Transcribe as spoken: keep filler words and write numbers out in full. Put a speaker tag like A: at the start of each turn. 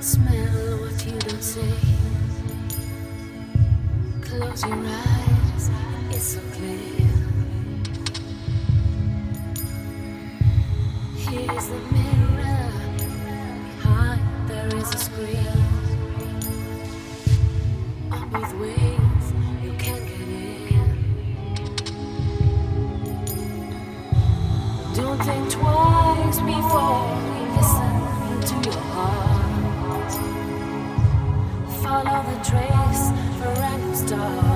A: Smell what you don't say. Close your eyes, it's so clear. Here's the mirror. Behind there is a screen. On both ways, you can get in. Don't think twice before you listen to your heart. Follow the trace for random stars.